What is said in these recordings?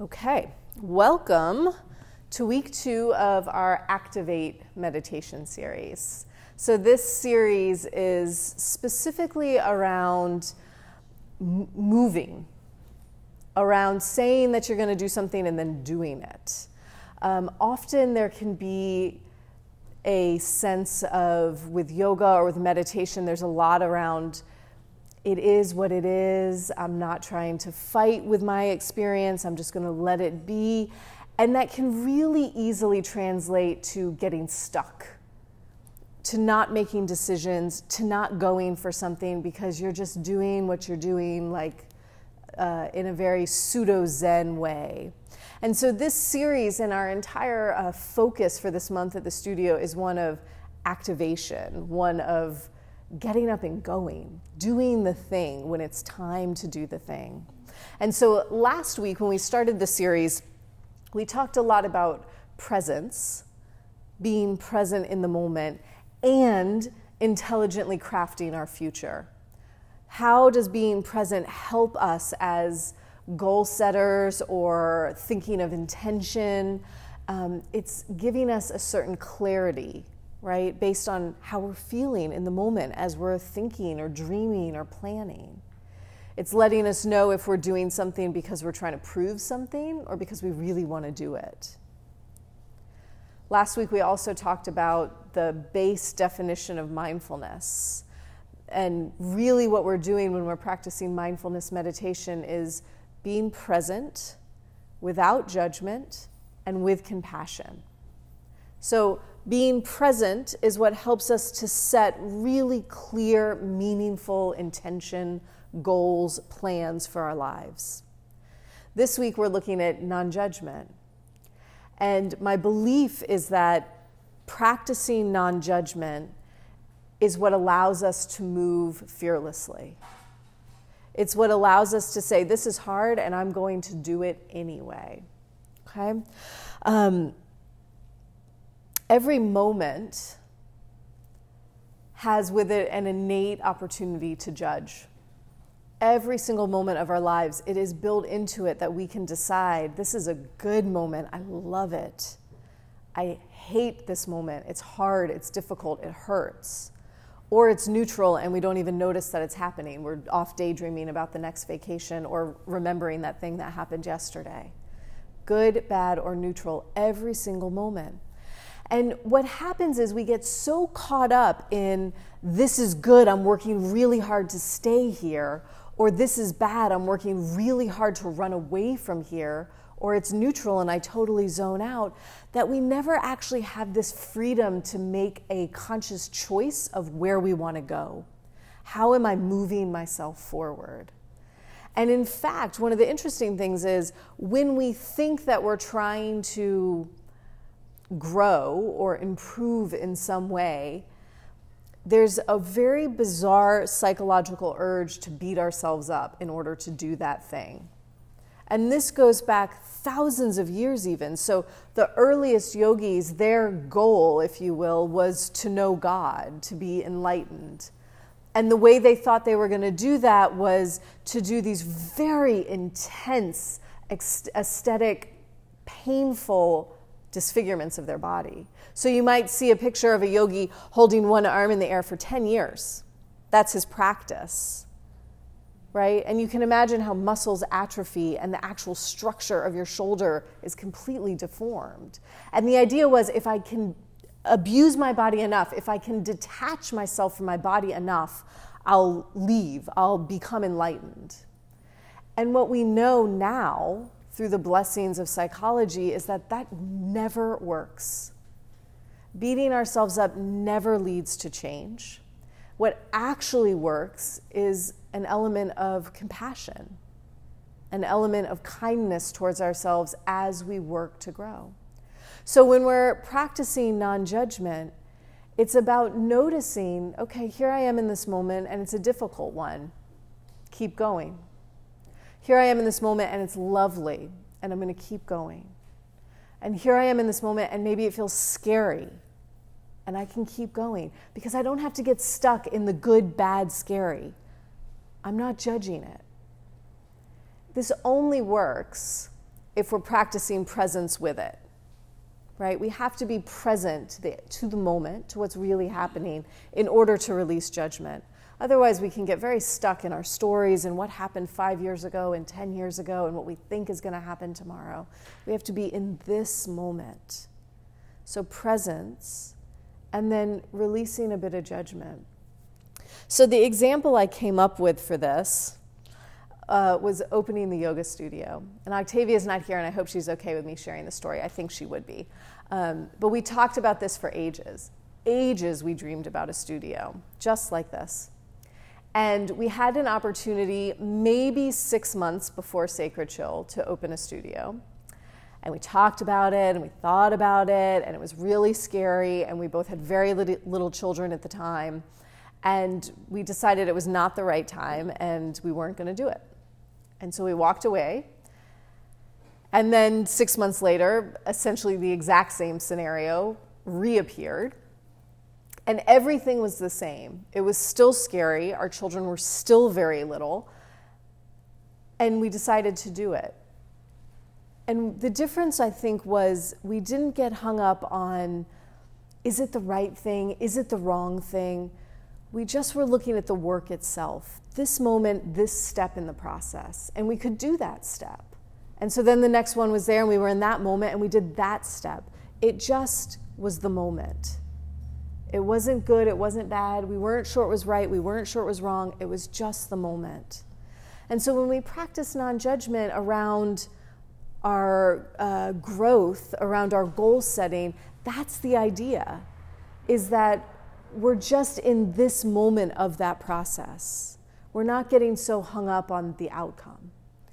Okay, welcome to week 2 of our Activate meditation series. So this series is specifically around moving, around saying that you're going to do something and then doing it. Often there can be a sense of, with yoga or with meditation, there's a lot around it is what it is. I'm not trying to fight with my experience. I'm just going to let it be. And that can really easily translate to getting stuck, to not making decisions, to not going for something because you're just doing what you're doing like in a very pseudo-Zen way. And so this series and our entire focus for this month at the studio is one of activation, one of getting up and going, doing the thing when it's time to do the thing. And so last week when we started the series, we talked a lot about presence, being present in the moment, and intelligently crafting our future. How does being present help us as goal setters or thinking of intention? It's giving us a certain clarity, right, based on how we're feeling in the moment as we're thinking or dreaming or planning. It's letting us know if we're doing something because we're trying to prove something or because we really want to do it. Last week we also talked about the base definition of mindfulness. And really what we're doing when we're practicing mindfulness meditation is being present without judgment and with compassion. So being present is what helps us to set really clear, meaningful intention, goals, plans for our lives. This week we're looking at non-judgment. And my belief is that practicing non-judgment is what allows us to move fearlessly. It's what allows us to say, this is hard and I'm going to do it anyway. Okay? Every moment has with it an innate opportunity to judge. Every single moment of our lives, it is built into it that we can decide, this is a good moment, I love it. I hate this moment, it's hard, it's difficult, it hurts. Or it's neutral and we don't even notice that it's happening. We're off daydreaming about the next vacation or remembering that thing that happened yesterday. Good, bad, or neutral, every single moment. And what happens is we get so caught up in, this is good, I'm working really hard to stay here, or this is bad, I'm working really hard to run away from here, or it's neutral and I totally zone out, that we never actually have this freedom to make a conscious choice of where we want to go. How am I moving myself forward? And in fact, one of the interesting things is when we think that we're trying to grow or improve in some way, there's a very bizarre psychological urge to beat ourselves up in order to do that thing. And this goes back thousands of years even. So the earliest yogis, their goal, if you will, was to know God, to be enlightened. And the way they thought they were going to do that was to do these very intense, aesthetic, painful disfigurements of their body. So you might see a picture of a yogi holding one arm in the air for 10 years. That's his practice, right? And you can imagine how muscles atrophy and the actual structure of your shoulder is completely deformed. And the idea was, if I can abuse my body enough, if I can detach myself from my body enough, I'll leave, I'll become enlightened. And what we know now, through the blessings of psychology, is that that never works. Beating ourselves up never leads to change. What actually works is an element of compassion, an element of kindness towards ourselves as we work to grow. So when we're practicing non-judgment, it's about noticing, okay, here I am in this moment and it's a difficult one. Keep going. Here I am in this moment and it's lovely and I'm going to keep going. And here I am in this moment and maybe it feels scary and I can keep going because I don't have to get stuck in the good, bad, scary. I'm not judging it. This only works if we're practicing presence with it, right? We have to be present to the moment, to what's really happening in order to release judgment. Otherwise, we can get very stuck in our stories and what happened 5 years ago and 10 years ago and what we think is going to happen tomorrow. We have to be in this moment. So presence, and then releasing a bit of judgment. So the example I came up with for this was opening the yoga studio. And Octavia's not here, and I hope she's okay with me sharing the story. I think she would be. But we talked about this for ages. Ages we dreamed about a studio, just like this. And we had an opportunity maybe 6 months before Sacred Chill to open a studio. And we talked about it, and we thought about it, and it was really scary, and we both had very little children at the time. And we decided it was not the right time, and we weren't going to do it. And so we walked away. And then 6 months later, essentially the exact same scenario reappeared. And everything was the same. It was still scary. Our children were still very little. And we decided to do it. And the difference, I think, was we didn't get hung up on, is it the right thing? Is it the wrong thing? We just were looking at the work itself. This moment, this step in the process. And we could do that step. And so then the next one was there, and we were in that moment, and we did that step. It just was the moment. It wasn't good, it wasn't bad. We weren't sure it was right, we weren't sure it was wrong. It was just the moment. And so when we practice non-judgment around our growth, around our goal setting, that's the idea, is that we're just in this moment of that process. We're not getting so hung up on the outcome.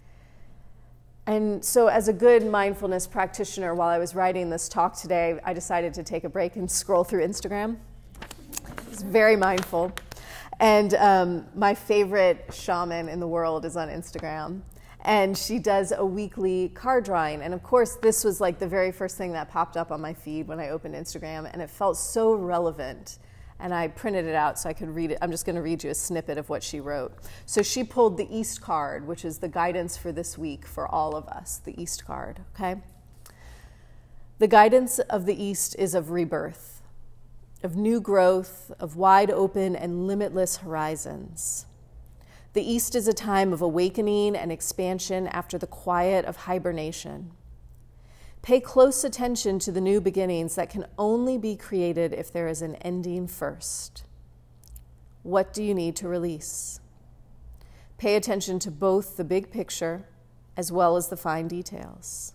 And so as a good mindfulness practitioner, while I was writing this talk today, I decided to take a break and scroll through Instagram. It's very mindful. And my favorite shaman in the world is on Instagram. And she does a weekly card drawing. And of course, this was like the very first thing that popped up on my feed when I opened Instagram. And it felt so relevant. And I printed it out so I could read it. I'm just going to read you a snippet of what she wrote. So she pulled the East card, which is the guidance for this week for all of us, the East card, okay? The guidance of the East is of rebirth, of new growth, of wide open and limitless horizons. The East is a time of awakening and expansion after the quiet of hibernation. Pay close attention to the new beginnings that can only be created if there is an ending first. What do you need to release? Pay attention to both the big picture as well as the fine details.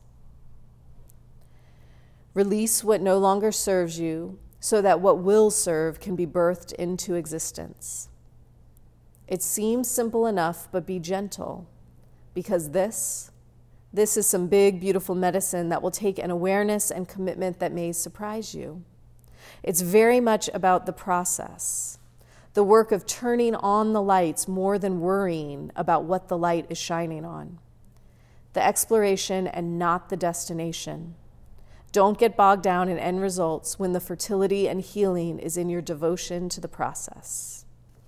Release what no longer serves you so that what will serve can be birthed into existence. It seems simple enough, but be gentle, because this is some big, beautiful medicine that will take an awareness and commitment that may surprise you. It's very much about the process, the work of turning on the lights more than worrying about what the light is shining on. The exploration and not the destination. Don't get bogged down in end results when the fertility and healing is in your devotion to the process.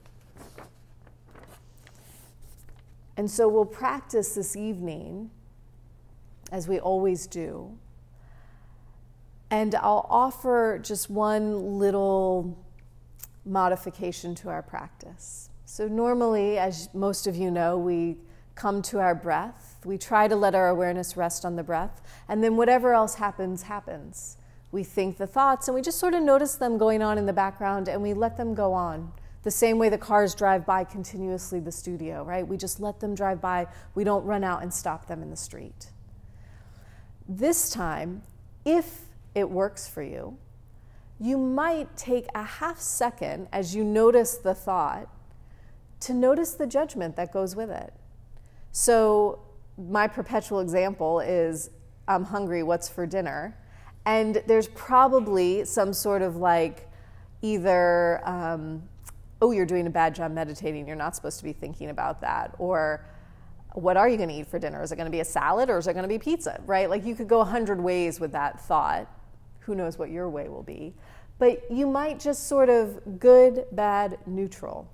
And so we'll practice this evening, as we always do. And I'll offer just one little modification to our practice. So normally, as most of you know, we come to our breath. We try to let our awareness rest on the breath, and then whatever else happens, happens. We think the thoughts, and we just sort of notice them going on in the background, and we let them go on. The same way the cars drive by continuously the studio, right? We just let them drive by. We don't run out and stop them in the street. This time, if it works for you, you might take a half second as you notice the thought to notice the judgment that goes with it. So my perpetual example is, I'm hungry, what's for dinner? And there's probably some sort of like either, oh, you're doing a bad job meditating, you're not supposed to be thinking about that, or what are you going to eat for dinner? Is it going to be a salad or is it going to be pizza, right? Like you could go 100 ways with that thought. Who knows what your way will be? But you might just sort of good, bad, neutral,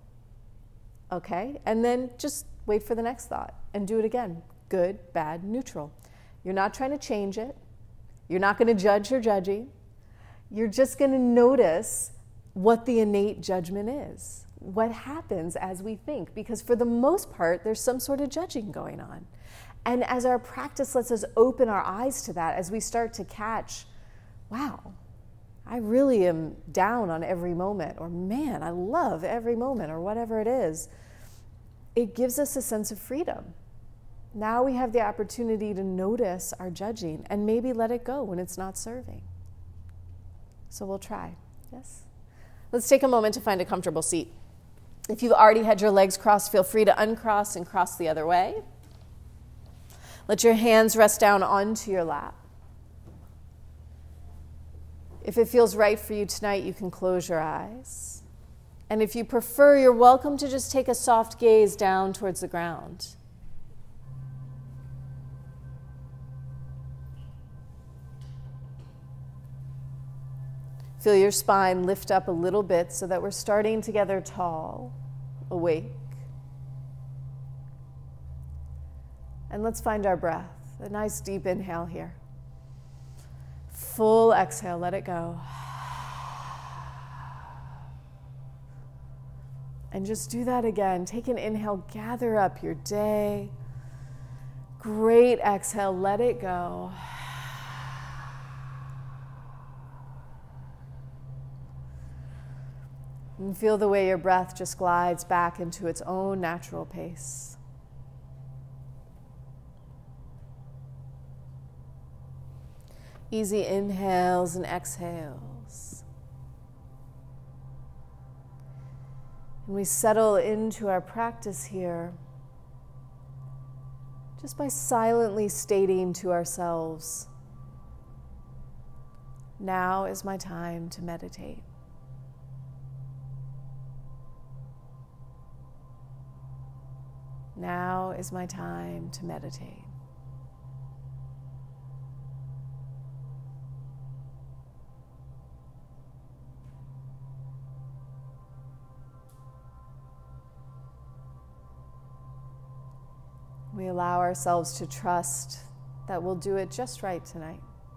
okay? And then just wait for the next thought and do it again. Good, bad, neutral. You're not trying to change it. You're not going to judge or judgy. You're just going to notice what the innate judgment is, what happens as we think, because for the most part, there's some sort of judging going on. And as our practice lets us open our eyes to that, as we start to catch, wow, I really am down on every moment, or man, I love every moment, or whatever it is, it gives us a sense of freedom. Now we have the opportunity to notice our judging and maybe let it go when it's not serving. So we'll try. Yes? Let's take a moment to find a comfortable seat. If you've already had your legs crossed, feel free to uncross and cross the other way. Let your hands rest down onto your lap. If it feels right for you tonight, you can close your eyes. And if you prefer, you're welcome to just take a soft gaze down towards the ground. Feel your spine lift up a little bit so that we're starting together tall, awake. And let's find our breath. A nice deep inhale here. Full exhale, let it go. And just do that again. Take an inhale, gather up your day. Great exhale, let it go. And feel the way your breath just glides back into its own natural pace. Easy inhales and exhales. And we settle into our practice here just by silently stating to ourselves, now is my time to meditate. Now is my time to meditate. We allow ourselves to trust that we'll do it just right tonight.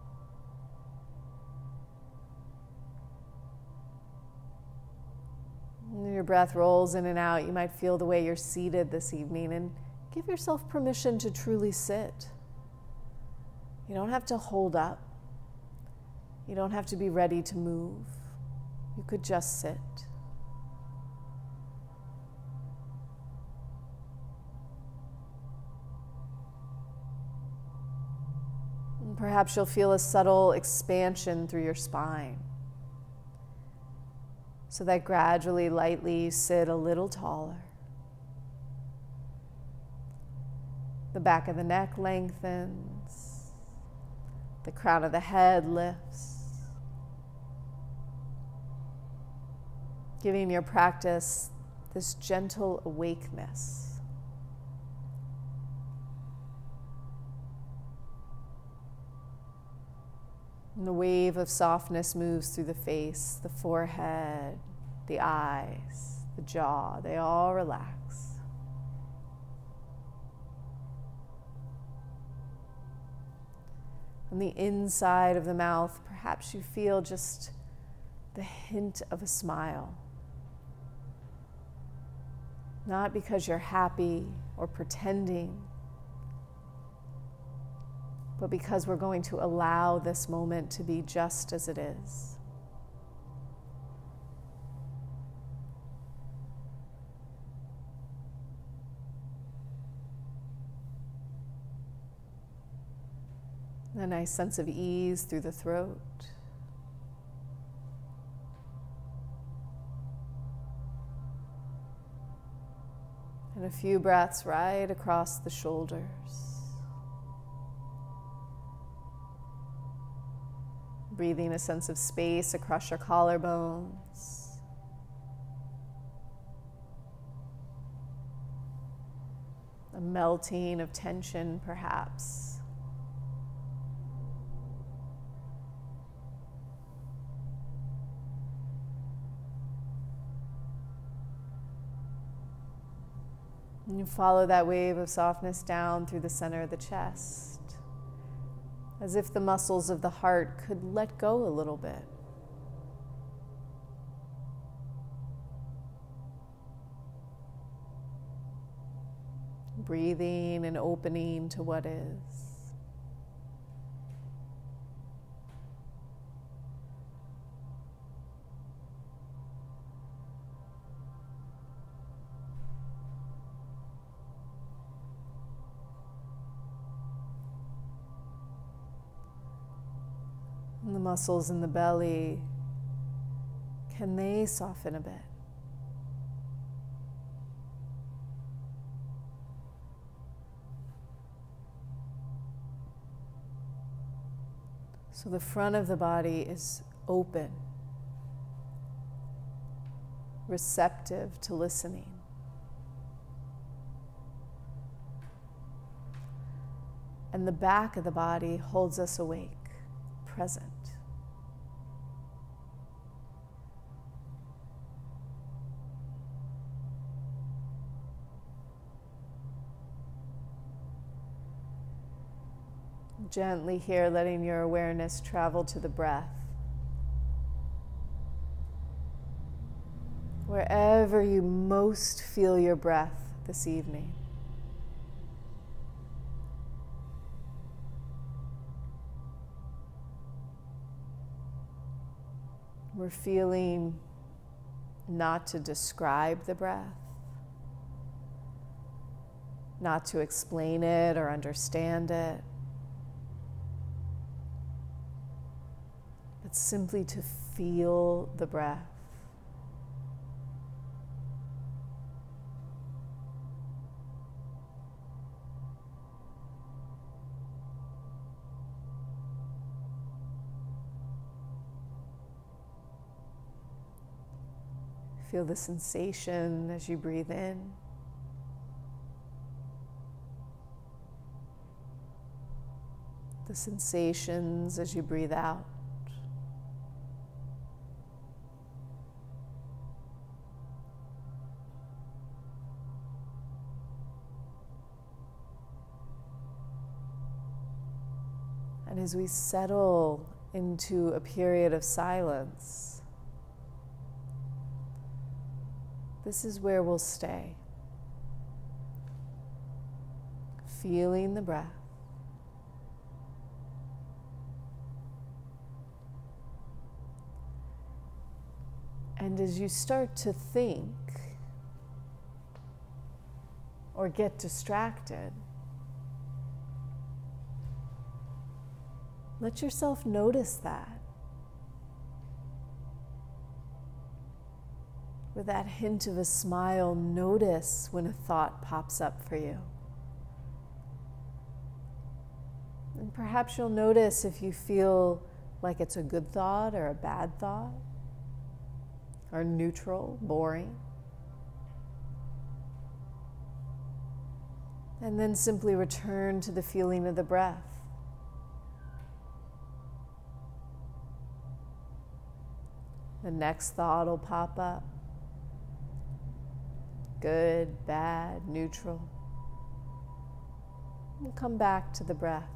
When your breath rolls in and out, you might feel the way you're seated this evening, and give yourself permission to truly sit. You don't have to hold up. You don't have to be ready to move. You could just sit. And perhaps you'll feel a subtle expansion through your spine, so that gradually, lightly, you sit a little taller. The back of the neck lengthens. The crown of the head lifts. Giving your practice this gentle awakeness. And the wave of softness moves through the face, the forehead, the eyes, the jaw. They all relax. On the inside of the mouth, perhaps you feel just the hint of a smile. Not because you're happy or pretending, but because we're going to allow this moment to be just as it is. A nice sense of ease through the throat. And a few breaths right across the shoulders. Breathing a sense of space across your collarbones. A melting of tension, perhaps. And you follow that wave of softness down through the center of the chest, as if the muscles of the heart could let go a little bit. Breathing and opening to what is. And the muscles in the belly, can they soften a bit? So the front of the body is open, receptive to listening. And the back of the body holds us awake, present. Gently here, letting your awareness travel to the breath. Wherever you most feel your breath this evening. We're feeling not to describe the breath, not to explain it or understand it, but simply to feel the breath. Feel the sensation as you breathe in. The sensations as you breathe out. And as we settle into a period of silence, this is where we'll stay. Feeling the breath. And as you start to think or get distracted, let yourself notice that. With that hint of a smile, notice when a thought pops up for you. And perhaps you'll notice if you feel like it's a good thought or a bad thought, or neutral, boring. And then simply return to the feeling of the breath. The next thought will pop up. Good, bad, neutral. We'll come back to the breath.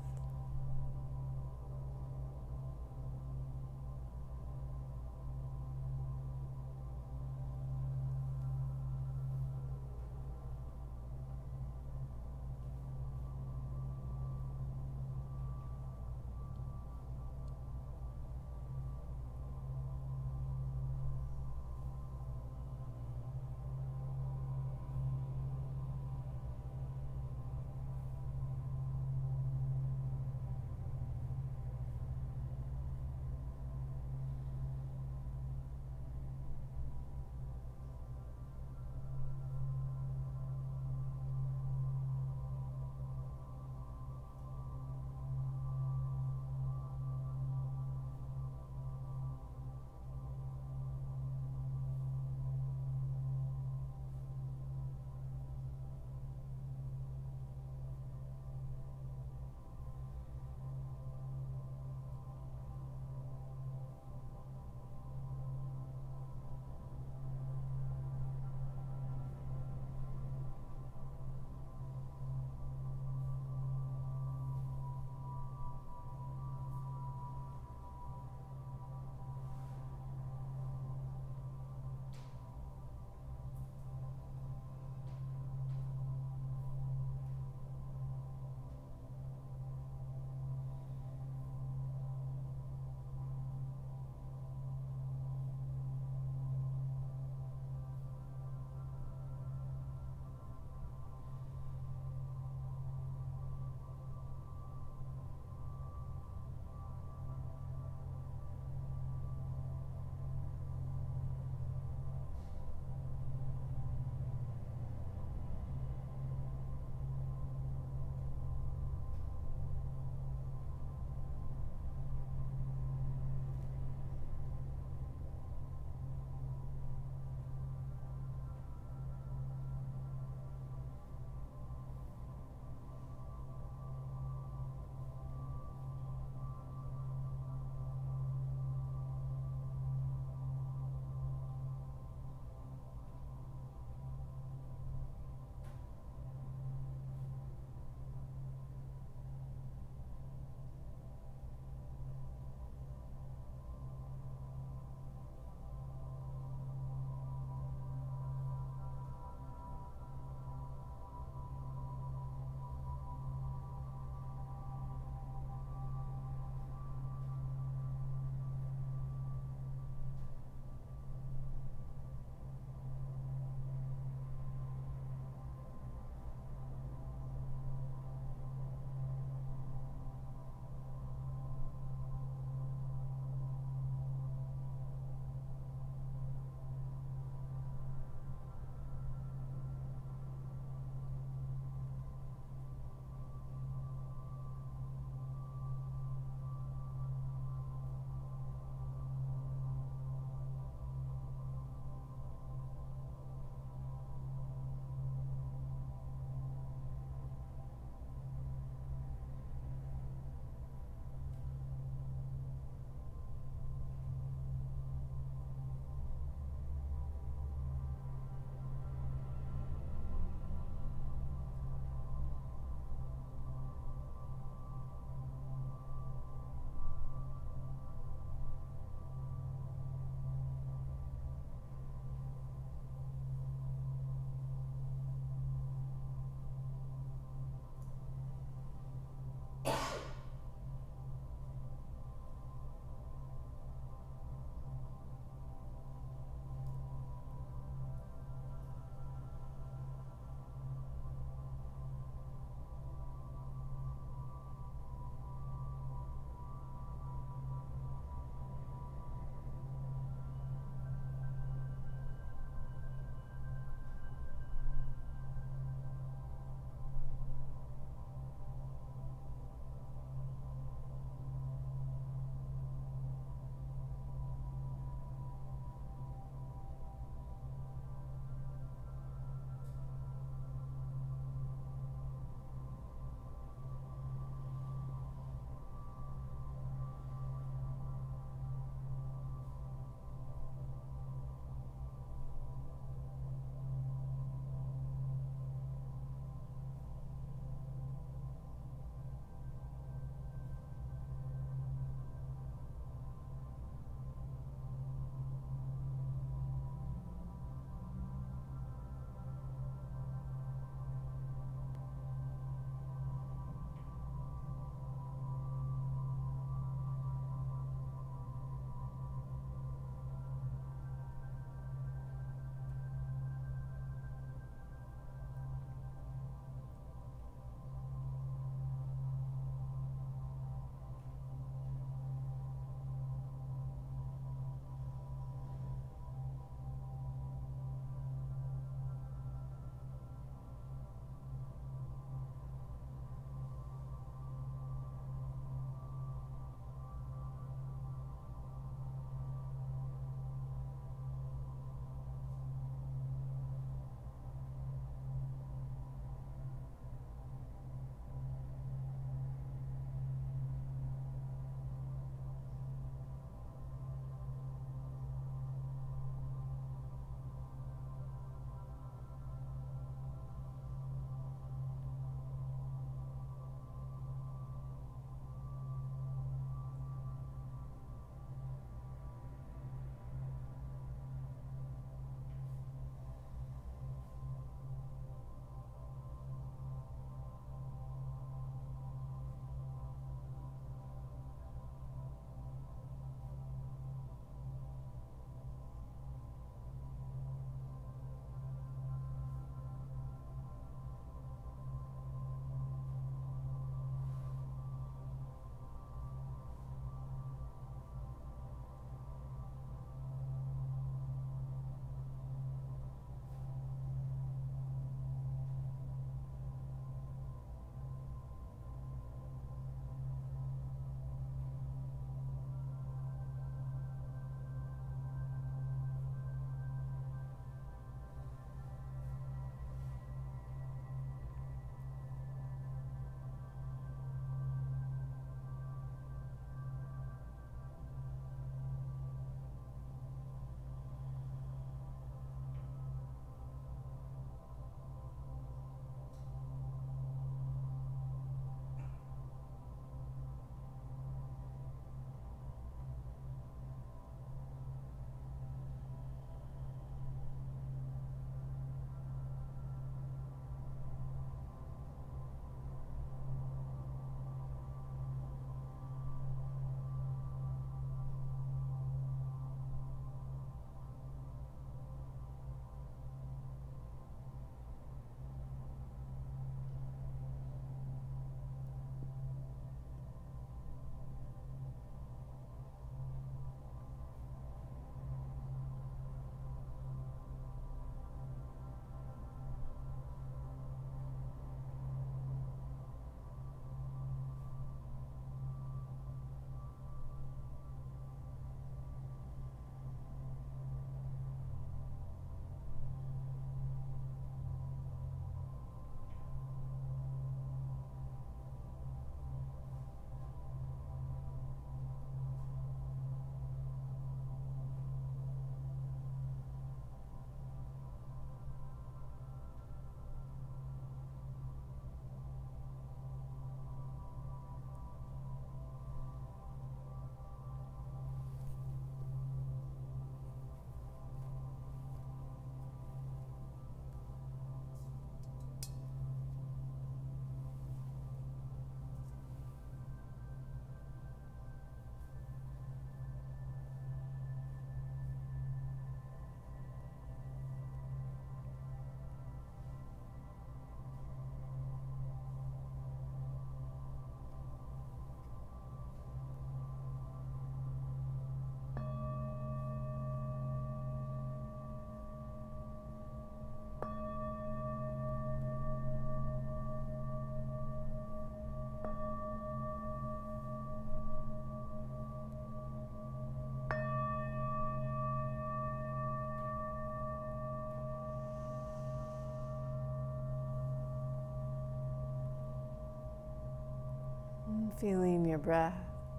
And feeling your breath.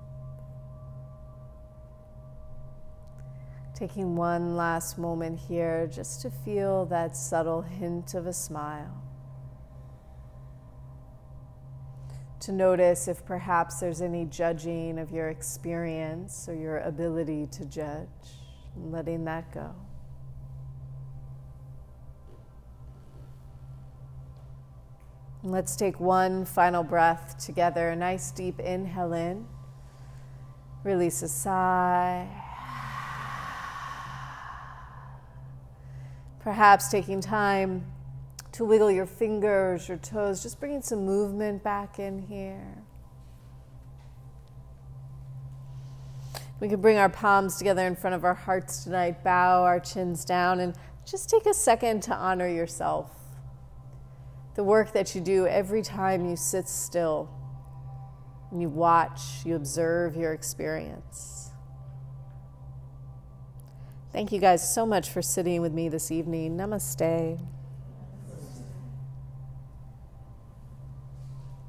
Taking one last moment here just to feel that subtle hint of a smile. To notice if perhaps there's any judging of your experience or your ability to judge, and letting that go. And let's take one final breath together. A nice deep inhale in. Release a sigh. Perhaps taking time to wiggle your fingers, your toes, just bringing some movement back in here. We can bring our palms together in front of our hearts tonight, bow our chins down, and just take a second to honor yourself. The work that you do every time you sit still, and you watch, you observe your experience. Thank you guys so much for sitting with me this evening. Namaste.